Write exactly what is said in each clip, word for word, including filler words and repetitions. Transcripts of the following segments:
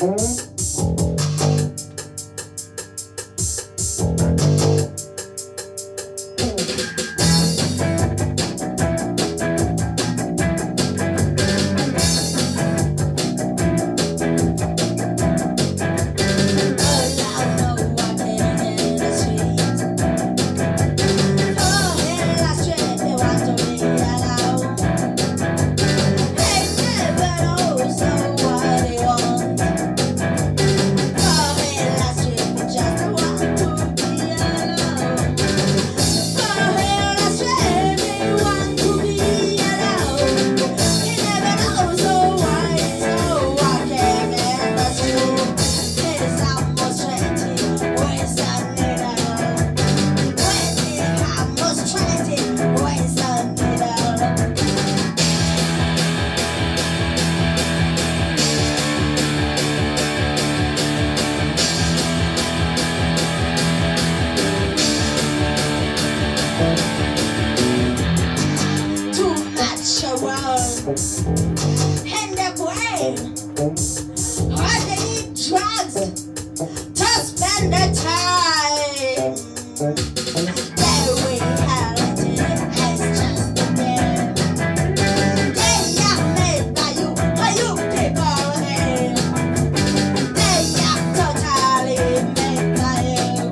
In the brain, or they need drugs to spend the time. The reality is just a game. They are made by you, or you people here. They are totally made by you.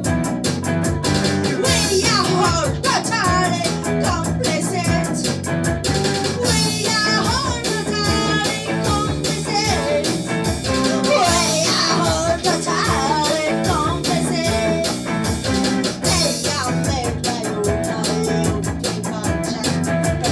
We are all totally complicit. We are all totally complicit. We are all totally complicit. They are made by you, or you people just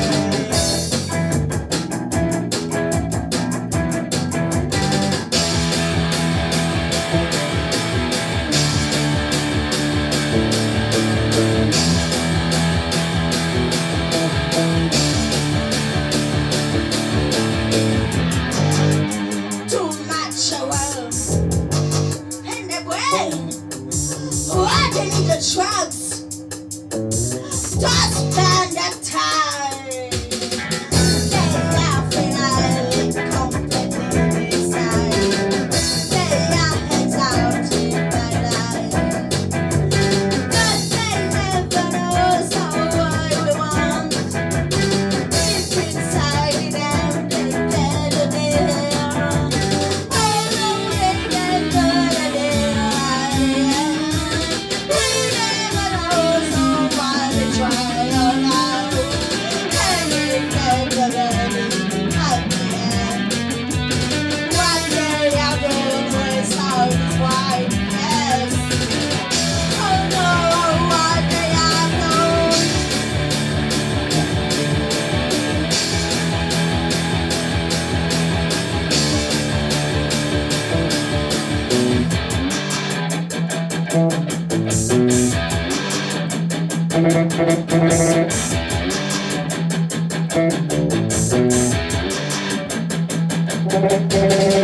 too much around in the brain. Why they need the drugs to spend the time? They are feeling completely inside. They are exhausted by life, but they never know so what we want. Deep inside them, they get a deal. Oh, they get a deal. We never know so why we try or not. Every day we're learning at the end. What they are doing is all this white yes. Oh no, what they are doing. Thank you.